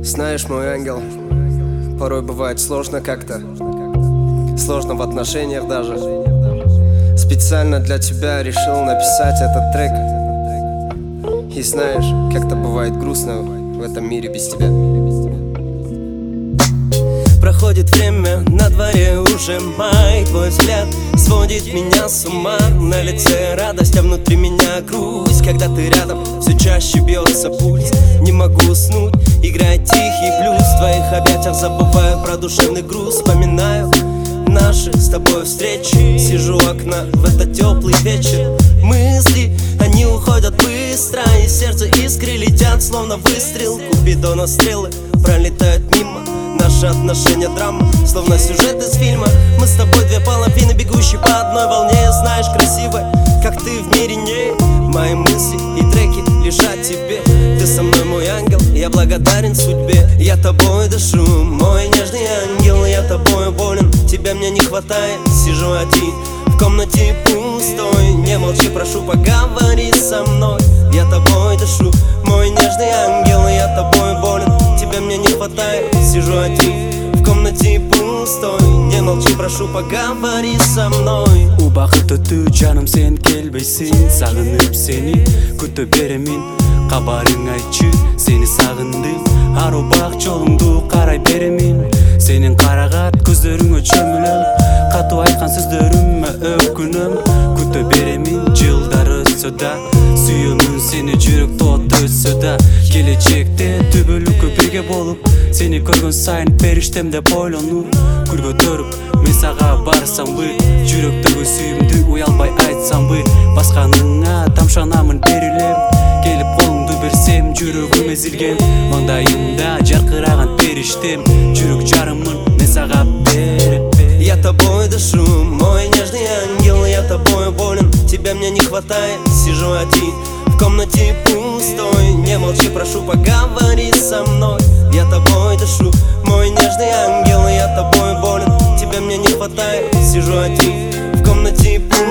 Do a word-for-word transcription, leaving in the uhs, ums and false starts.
Знаешь, мой ангел, порой бывает сложно как-то. Сложно в отношениях даже. Специально для тебя решил написать этот трек. И знаешь, как-то бывает грустно в этом мире без тебя. Проходит время, на дворе уже май. Твой взгляд сводит меня с ума. На лице радость, а внутри меня грусть. Когда ты рядом, все чаще бьется пульс. Не могу уснуть, играет тихий блюз. В твоих объятиях забываю про душевный груз. Вспоминаю наши с тобой встречи. Сижу у окна в этот теплый вечер. Мысли, они уходят быстро, и сердце искры летят, словно выстрел. Купидона стрелы пролетают мимо. Наши отношения драма, словно сюжет из фильма. Мы с тобой две половины, бегущие по одной волне. Знаешь, красивая, как ты в мире не. Мои мысли и треки лишь о тебе. Ты со мной, мой ангел, я благодарен судьбе. Я тобой дышу, мой нежный ангел. Я тобой болен, тебя мне не хватает. Сижу один в комнате пустой. Не молчи, прошу, поговори со мной. Я тобой дышу, мой нежный ангел. Я тобой болен, тебя мне не хватает. Сижу один в комнате пустой. Не молчи, прошу, поговори со мной. Убакыт өтүү жаным, сен келбейсиң. Сагынып сени күтө беремин, кабарың айтчы. Сени сагындым, ару бак жолуңду карай беремин. Сенин карагат көздөрүңө чөмүлөм, катуу айткан сөздөрүмө өкүнөм. Күтө беремин, жылдар өтсө да, сүйөмүн сени жүрөк тот өтсө да. Келечекте түбөлүккө бирге болуп, сени көргөн сайын периштем деп ойлонуп. Күл көтөрүп мен сага барсамбы, жүрөктөгү сүйүмдү уялбай айтсамбы. Басканыңа тамшанамын берилеп, келип колуңду берсем жүрөгүм эзилген. Маңдайымда жаркыраган периштем, жүрөк жарымын мен сага берип. Я тобой дышу, мой нежный ангел. Я тобой болен, тебя мне не хватает. Сижу один в комнате пустой. Не молчи, прошу, поговори со мной. Я тобой дышу, мой нежный ангел. Я тобой болен, тебя мне не хватает. Сижу один в комнате пустой.